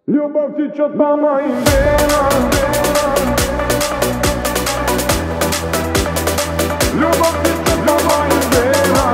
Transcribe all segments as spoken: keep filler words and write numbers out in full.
Любовь течет по моим венам. Любовь течет по моим венам.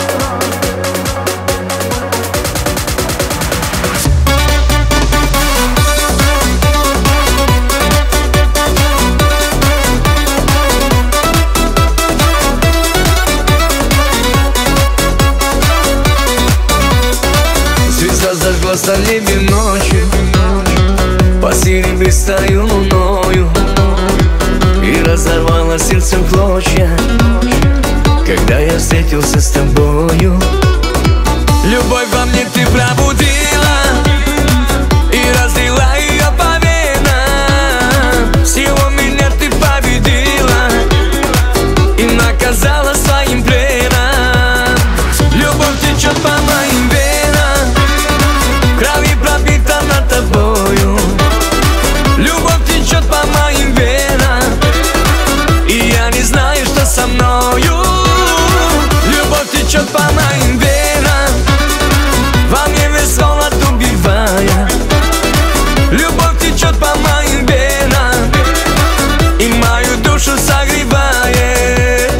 Звезда зажглась на небе ночью, по серебристою луною, и разорвала сердце в клочья, когда я встретился с тобою. Любовь во мне ты пробудила и разлила ее по венам. Всего меня ты победила и наказала своим пленом. Любовь течет по моим венам, крови пропита над тобою. Любовь течет по моим венам, и я не знаю, что со мною. Любовь течет по моим венам, во мне весь холод убивая. Любовь течет по моим венам и мою душу согревает.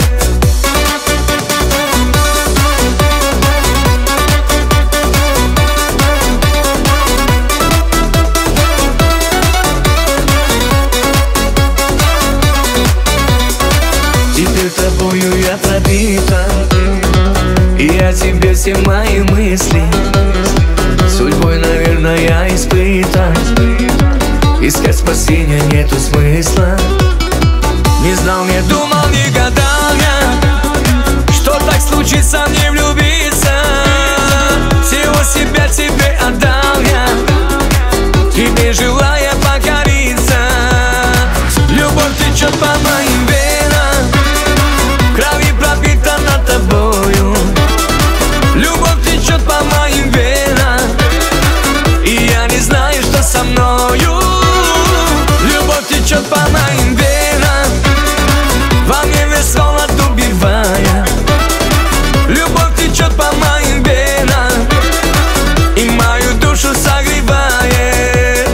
Теперь тобою я пропита, и о тебе все мои мысли. Судьбой, наверное, я испытан. Искать спасения нету смысла. Не знал, не думал, не гадал я, что так случится мне влюбиться. Всего себя тебе отдал я, тебе желая покориться. Любовь течет по моим венам, крови пропита над тобою. Любовь течет по моим венам, и я не знаю, что со мною. Любовь течет по моим венам, во мне весь холод убивая. Любовь течет по моим венам и мою душу согревает.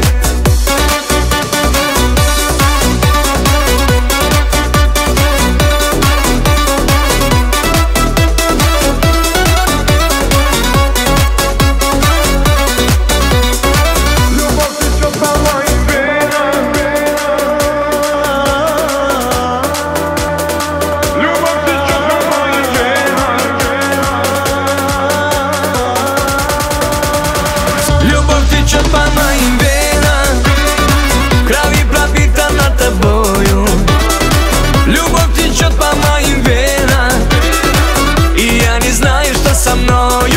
Любовь течет по моим венам, крови пропита над тобою. Любовь течет по моим венам, и я не знаю, что со мною.